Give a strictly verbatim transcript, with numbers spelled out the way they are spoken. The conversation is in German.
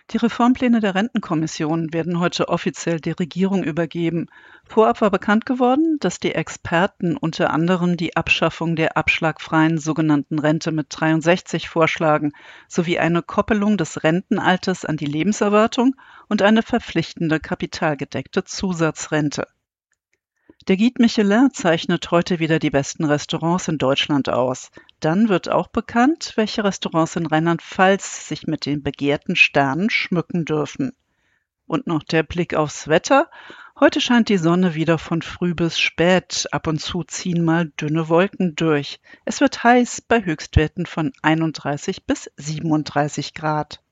Die Reformpläne der Rentenkommission werden heute offiziell der Regierung übergeben. Vorab war bekannt geworden, dass die Experten unter anderem die Abschaffung der abschlagfreien sogenannten Rente mit dreiundsechzig vorschlagen, sowie eine Koppelung des Rentenalters an die Lebenserwartung und eine verpflichtende kapitalgedeckte Zusatzrente. Der Guide Michelin zeichnet heute wieder die besten Restaurants in Deutschland aus. Dann wird auch bekannt, welche Restaurants in Rheinland-Pfalz sich mit den begehrten Sternen schmücken dürfen. Und noch der Blick aufs Wetter. Heute scheint die Sonne wieder von früh bis spät. Ab und zu ziehen mal dünne Wolken durch. Es wird heiß bei Höchstwerten von einunddreißig bis siebenunddreißig Grad.